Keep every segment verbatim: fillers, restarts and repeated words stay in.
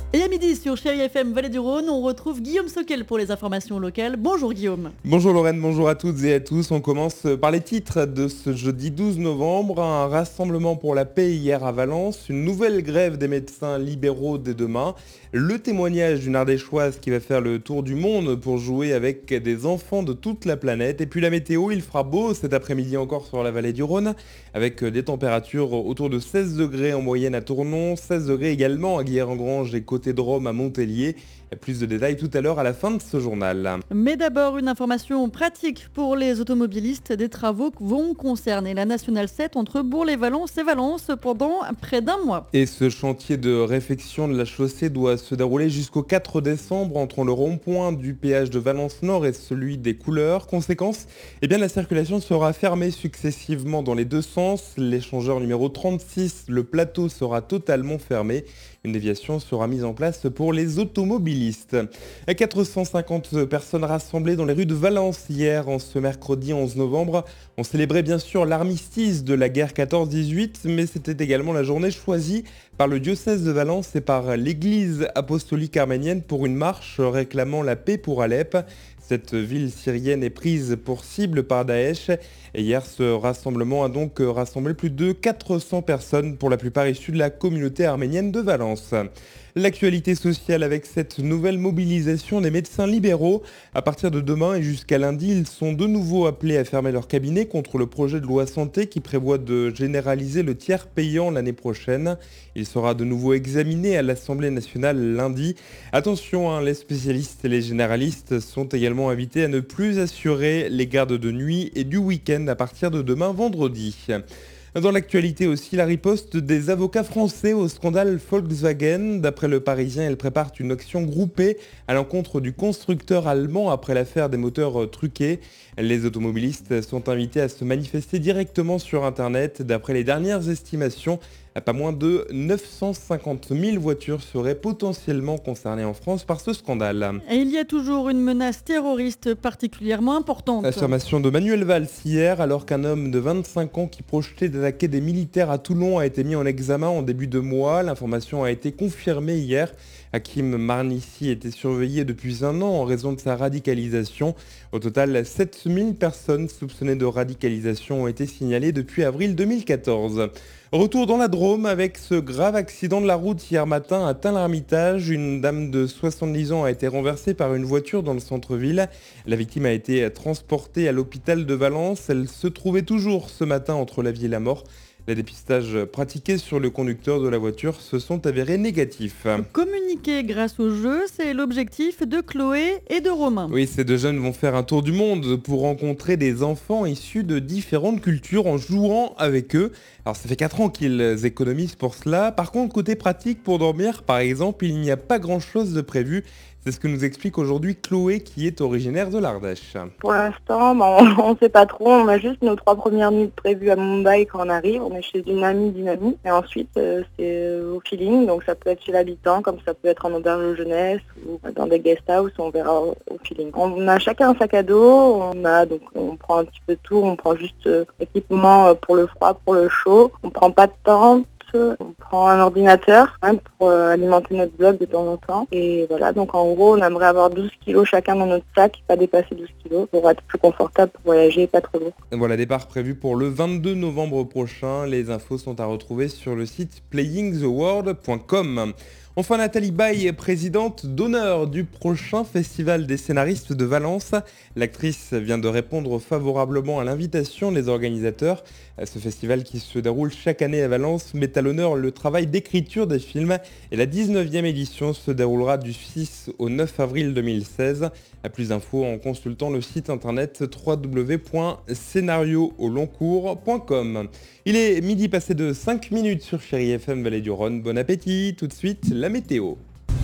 Et à midi sur Chérie F M Vallée du Rhône, on retrouve Guillaume Soquel pour les informations locales. Bonjour Guillaume. Bonjour Lorraine, bonjour à toutes et à tous. On commence par les titres de ce jeudi douze novembre. Un rassemblement pour la paix hier à Valence, une nouvelle grève des médecins libéraux dès demain, le témoignage d'une Ardéchoise qui va faire le tour du monde pour jouer avec des enfants de toute la planète. Et puis la météo, il fera beau cet après-midi encore sur la vallée du Rhône, avec des températures autour de seize degrés en moyenne à Tournon, seize degrés également à Guilherand-Granges et côté de Rome à Montpellier. Plus de détails tout à l'heure à la fin de ce journal. Mais d'abord, une information pratique pour les automobilistes. Des travaux vont concerner la Nationale sept entre Bourg-les-Valence et Valence pendant près d'un mois. Et ce chantier de réfection de la chaussée doit se dérouler jusqu'au quatre décembre entre le rond-point du péage de Valence Nord et celui des Couleurs. Conséquence, eh bien, la circulation sera fermée successivement dans les deux sens. L'échangeur numéro trente-six, le plateau sera totalement fermé. Une déviation sera mise en place pour les automobilistes. quatre cent cinquante personnes rassemblées dans les rues de Valence hier, en ce mercredi onze novembre. On célébrait bien sûr l'armistice de la guerre quatorze dix-huit, mais c'était également la journée choisie par le diocèse de Valence et par l'église apostolique arménienne pour une marche réclamant la paix pour Alep. Cette ville syrienne est prise pour cible par Daesh. Et hier, ce rassemblement a donc rassemblé plus de quatre cents personnes, pour la plupart issues de la communauté arménienne de Valence. L'actualité sociale avec cette nouvelle mobilisation des médecins libéraux. À partir de demain et jusqu'à lundi, ils sont de nouveau appelés à fermer leur cabinet contre le projet de loi santé qui prévoit de généraliser le tiers payant l'année prochaine. Il sera de nouveau examiné à l'Assemblée nationale lundi. Attention, hein, les spécialistes et les généralistes sont également invités à ne plus assurer les gardes de nuit et du week-end à partir de demain vendredi. Dans l'actualité aussi, la riposte des avocats français au scandale Volkswagen. D'après le Parisien, ils préparent une action groupée à l'encontre du constructeur allemand après l'affaire des moteurs truqués. Les automobilistes sont invités à se manifester directement sur Internet. D'après les dernières estimations, pas moins de neuf cent cinquante mille voitures seraient potentiellement concernées en France par ce scandale. Et il y a toujours une menace terroriste particulièrement importante. Affirmation de Manuel Valls hier, alors qu'un homme de vingt-cinq ans qui projetait d'attaquer des militaires à Toulon a été mis en examen en début de mois. L'information a été confirmée hier. Hakim Marnissi était surveillé depuis un an en raison de sa radicalisation. Au total, sept mille personnes soupçonnées de radicalisation ont été signalées depuis avril deux mille quatorze. Retour dans la Drôme avec ce grave accident de la route hier matin à Tain-l'Hermitage. Une dame de soixante-dix ans a été renversée par une voiture dans le centre-ville. La victime a été transportée à l'hôpital de Valence. Elle se trouvait toujours ce matin entre la vie et la mort. Les dépistages pratiqués sur le conducteur de la voiture se sont avérés négatifs. Communiquer grâce au jeu, c'est l'objectif de Chloé et de Romain. Oui, ces deux jeunes vont faire un tour du monde pour rencontrer des enfants issus de différentes cultures en jouant avec eux. Alors ça fait quatre ans qu'ils économisent pour cela. Par contre, côté pratique, pour dormir par exemple, il n'y a pas grand-chose de prévu. C'est ce que nous explique aujourd'hui Chloé, qui est originaire de l'Ardèche. Pour l'instant, ben, on ne sait pas trop. On a juste nos trois premières nuits prévues à Mumbai quand on arrive. On est chez une amie d'une amie. Et ensuite, euh, c'est au feeling. Donc ça peut être chez l'habitant, comme ça peut être en auberge de jeunesse ou dans des guest house. On verra au, au feeling. On a chacun un sac à dos. On a donc on prend un petit peu de tout. On prend juste euh, équipement pour le froid, pour le chaud. On prend pas de tente. On prend un ordinateur hein, pour euh, alimenter notre blog de temps en temps. Et voilà, donc en gros, on aimerait avoir douze kilos chacun dans notre sac, pas dépasser douze kilos pour être plus confortable pour voyager et pas trop lourd. Voilà, départ prévu pour le vingt-deux novembre prochain. Les infos sont à retrouver sur le site playing the world point com. Enfin, Nathalie Baye est présidente d'honneur du prochain Festival des scénaristes de Valence. L'actrice vient de répondre favorablement à l'invitation des organisateurs. Ce festival qui se déroule chaque année à Valence met à l'honneur le travail d'écriture des films. Et la dix-neuvième édition se déroulera du six au neuf avril deux mille seize. Plus d'infos en consultant le site internet w w w point scénario au long cours point com. Il est midi passé de cinq minutes sur Chérie F M Vallée du Rhône. Bon appétit, tout de suite la météo.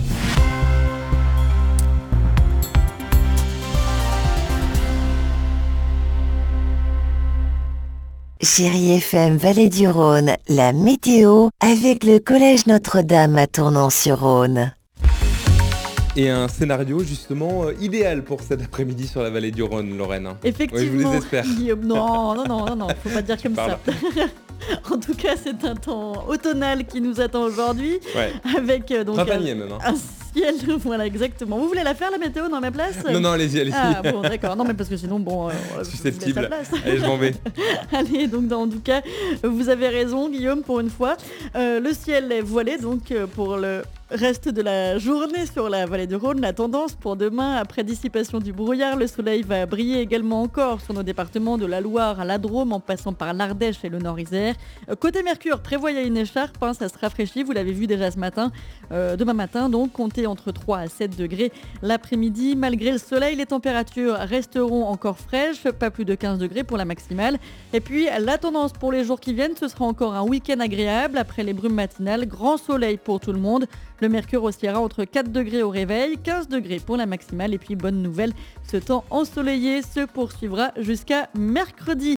Chérie F M Vallée du Rhône, la météo avec le Collège Notre-Dame à Tournon-sur-Rhône. Et un scénario justement euh, idéal pour cet après-midi sur la vallée du Rhône, Lorraine. Effectivement. Oui, je vous les espère. Guillaume, non, non, non, non, non, faut pas dire comme ça. En tout cas, c'est un temps automnal qui nous attend aujourd'hui. Ouais. Avec euh, donc Printanier un, même. Hein. un ciel, voilà exactement. Vous voulez la faire la météo dans ma place? Non, non, allez-y, allez-y. Ah bon, d'accord. Non, mais parce que sinon, bon, euh, je vous laisse la Susceptible. place. Allez, je m'en vais. Allez, donc dans, en tout cas, vous avez raison, Guillaume, pour une fois. Euh, le ciel est voilé, donc euh, pour le reste de la journée sur la vallée du Rhône. La tendance pour demain, après dissipation du brouillard, le soleil va briller également encore sur nos départements de la Loire à la Drôme, en passant par l'Ardèche et le Nord-Isère. Euh, côté Mercure, prévoyez une écharpe, hein, ça se rafraîchit, vous l'avez vu déjà ce matin. Euh, demain matin, donc, comptez entre trois à sept degrés l'après-midi. Malgré le soleil, les températures resteront encore fraîches, pas plus de quinze degrés pour la maximale. Et puis, la tendance pour les jours qui viennent, ce sera encore un week-end agréable. Après les brumes matinales, grand soleil pour tout le monde. Le mercure oscillera entre quatre degrés au réveil, quinze degrés pour la maximale. Et puis, bonne nouvelle, ce temps ensoleillé se poursuivra jusqu'à mercredi.